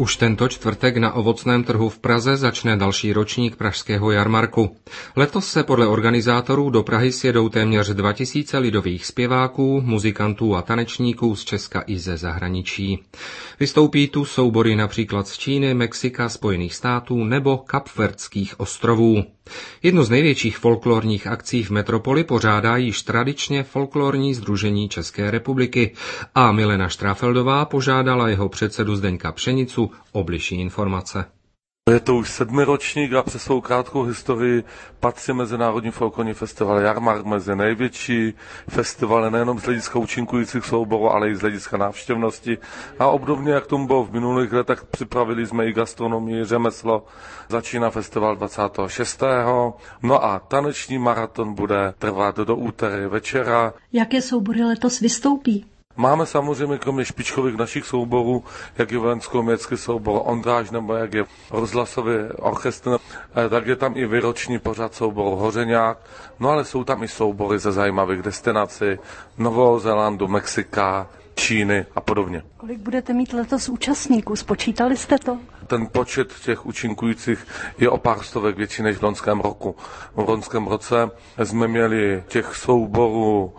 Už tento čtvrtek na ovocném trhu v Praze začne další ročník pražského jarmarku. Letos se podle organizátorů do Prahy sjedou téměř 2000 lidových zpěváků, muzikantů a tanečníků z Česka i ze zahraničí. Vystoupí tu soubory například z Číny, Mexika, Spojených států nebo Kapverdských ostrovů. Jednu z největších folklorních akcí v metropoli pořádá již tradičně Folklorní sdružení České republiky a Milena Štráfeldová požádala jeho předsedu Zdeňka Pšenicu o bližší informace. Je to už 7. ročník a přes svou krátkou historii patří Mezinárodní folklorní festival Jarmark mezi největší festivaly nejenom z hlediska účinkujících souborů, ale i z hlediska návštěvnosti. A obdobně jak tomu bylo v minulých letech, připravili jsme i gastronomii, řemeslo. Začíná festival 26. No a taneční maraton bude trvat do úterý večera. Jaké soubory letos vystoupí? Máme samozřejmě kromě špičkových našich souborů, jak je vojensko-městský soubor Ondráž nebo jak je rozhlasový orchestr, tak je tam i výroční pořad souboru Hořeňák, no ale jsou tam i soubory ze zajímavých destinací, Nového Zélandu, Mexika, Číny a podobně. Kolik budete mít letos účastníků? Spočítali jste to? Ten počet těch účinkujících je o pár stovek větší než v loňském roku. V loňském roce jsme měli těch souborů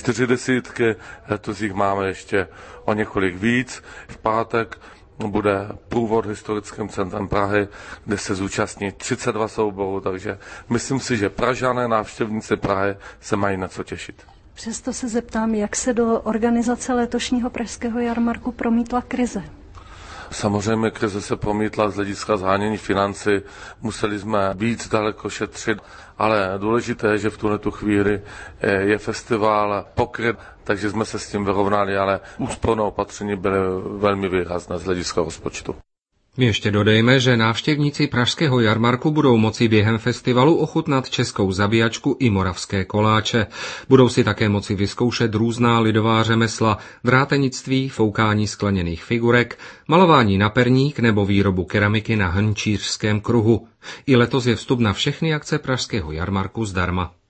40, letos jich máme ještě o několik víc. V pátek bude průvod historickým centrem Prahy, kde se zúčastní 32 souborů, takže myslím si, že Pražané, návštěvníci Prahy se mají na co těšit. Přesto se zeptám, jak se do organizace letošního pražského jarmarku promítla krize. Samozřejmě krize se promítla z hlediska zhánění financí, museli jsme víc daleko šetřit, ale důležité je, že v tuhletu chvíli je festival pokryt, takže jsme se s tím vyrovnali, ale úsporné opatření byly velmi výrazné z hlediska rozpočtu. Ještě dodejme, že návštěvníci pražského jarmarku budou moci během festivalu ochutnat českou zabíjačku i moravské koláče. Budou si také moci vyzkoušet různá lidová řemesla, drátenictví, foukání skleněných figurek, malování na perník nebo výrobu keramiky na hrnčířském kruhu. I letos je vstup na všechny akce pražského jarmarku zdarma.